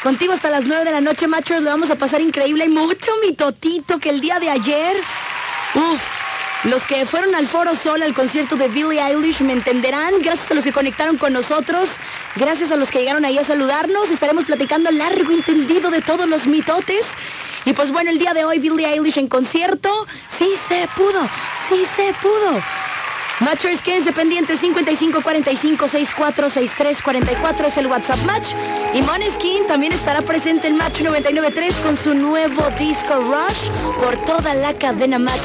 Contigo hasta las 9 de la noche, machos, lo vamos a pasar increíble. Hay mucho mitotito que el día de ayer. Los que fueron al Foro Sol, al concierto de Billie Eilish, me entenderán. Gracias a los que conectaron con nosotros. Gracias a los que llegaron ahí a saludarnos. Estaremos platicando largo y tendido de todos los mitotes. Y pues bueno, el día de hoy, Billie Eilish en concierto. Sí se pudo, sí se pudo. Matchers, quédense pendientes. 5545-646344 es el WhatsApp Match. Y Måneskin también estará presente en Match 99.3 con su nuevo disco Rush por toda la cadena Match.